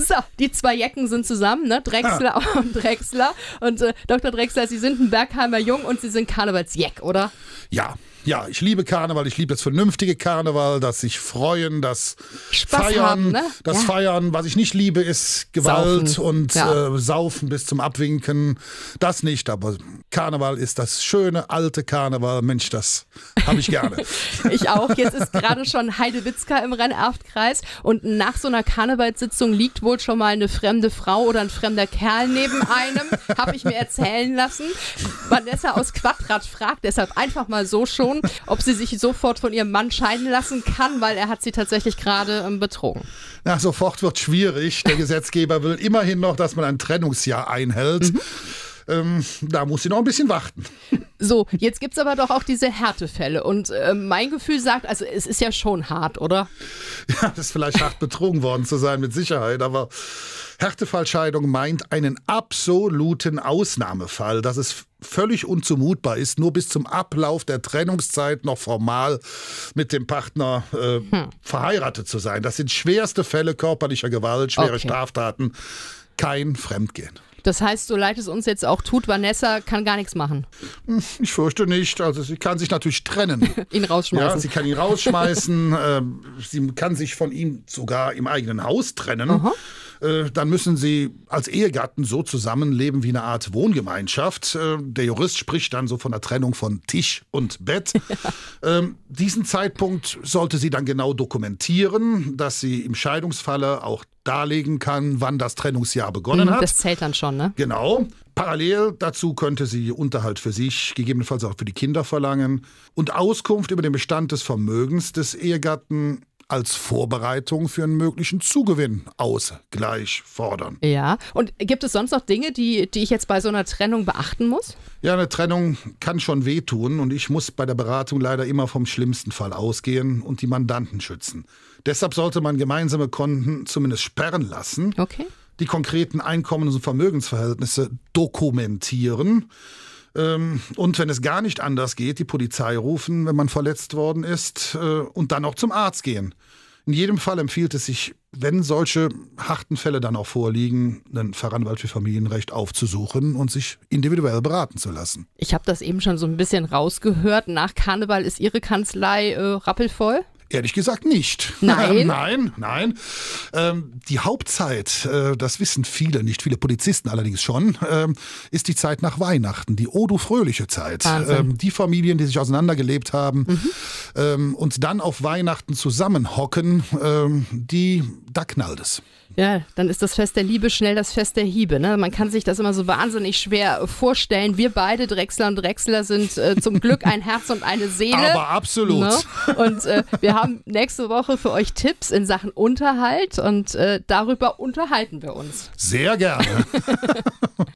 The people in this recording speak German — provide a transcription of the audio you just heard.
So, die zwei Jecken sind zusammen, ne? Drechsler und Drechsler. Und Dr. Drechsler, Sie sind ein Bergheimer Jung und Sie sind Karnevalsjeck, oder? Ja, ich liebe Karneval, ich liebe das vernünftige Karneval, das sich freuen, das Spaß Feiern, haben, ne? das Feiern. Was ich nicht liebe, ist Gewalt Saufen. und Saufen bis zum Abwinken. Das nicht, aber Karneval ist das schöne, alte Karneval. Mensch, das habe ich gerne. Ich auch. Jetzt ist gerade schon Heidewitzka im Rennerftkreis und nach so einer Karnevalssitzung liegt wohl schon mal eine fremde Frau oder ein fremder Kerl neben einem, habe ich mir erzählen lassen. Vanessa aus Quadrat fragt deshalb einfach mal so schon, ob sie sich sofort von ihrem Mann scheiden lassen kann, weil er hat sie tatsächlich gerade betrogen. Na, sofort wird schwierig. Der Gesetzgeber will immerhin noch, dass man ein Trennungsjahr einhält. Da muss sie noch ein bisschen warten. So, jetzt gibt es aber doch auch diese Härtefälle und mein Gefühl sagt, also es ist ja schon hart, oder? Ja, das ist vielleicht hart betrogen worden zu sein, mit Sicherheit, aber Härtefallscheidung meint einen absoluten Ausnahmefall, dass es völlig unzumutbar ist, nur bis zum Ablauf der Trennungszeit noch formal mit dem Partner verheiratet zu sein. Das sind schwerste Fälle körperlicher Gewalt, schwere Straftaten, kein Fremdgehen. Das heißt, so leid es uns jetzt auch tut, Vanessa kann gar nichts machen. Ich fürchte nicht. Also sie kann sich natürlich trennen. Ihn rausschmeißen. Ja, sie kann ihn rausschmeißen. Sie kann sich von ihm sogar im eigenen Haus trennen. Dann müssen sie als Ehegatten so zusammenleben wie eine Art Wohngemeinschaft. Der Jurist spricht dann so von der Trennung von Tisch und Bett. Diesen Zeitpunkt sollte sie dann genau dokumentieren, dass sie im Scheidungsfalle auch darlegen kann, wann das Trennungsjahr begonnen hat. Das zählt dann schon, ne? Genau. Parallel dazu könnte sie Unterhalt für sich, gegebenenfalls auch für die Kinder verlangen und Auskunft über den Bestand des Vermögens des Ehegatten als Vorbereitung für einen möglichen Zugewinn Ausgleich fordern. Ja, und gibt es sonst noch Dinge, die ich jetzt bei so einer Trennung beachten muss? Ja, eine Trennung kann schon wehtun und ich muss bei der Beratung leider immer vom schlimmsten Fall ausgehen und die Mandanten schützen. Deshalb sollte man gemeinsame Konten zumindest sperren lassen, die konkreten Einkommens- und Vermögensverhältnisse dokumentieren und wenn es gar nicht anders geht, die Polizei rufen, wenn man verletzt worden ist und dann auch zum Arzt gehen. In jedem Fall empfiehlt es sich, wenn solche harten Fälle dann auch vorliegen, einen Fachanwalt für Familienrecht aufzusuchen und sich individuell beraten zu lassen. Ich habe das eben schon so ein bisschen rausgehört. Nach Karneval ist Ihre Kanzlei rappelvoll? Ehrlich gesagt nicht. Nein? Nein. Die Hauptzeit, das wissen viele, nicht viele Polizisten allerdings schon, ist die Zeit nach Weihnachten, die fröhliche Zeit. Die Familien, die sich auseinandergelebt haben und dann auf Weihnachten zusammenhocken, da knallt es. Ja, dann ist das Fest der Liebe schnell das Fest der Hiebe. Ne? Man kann sich das immer so wahnsinnig schwer vorstellen. Wir beide, Drechsler und Drechsler, sind zum Glück ein Herz und eine Seele. Aber absolut. Ne? Und wir haben nächste Woche für euch Tipps in Sachen Unterhalt und darüber unterhalten wir uns. Sehr gerne.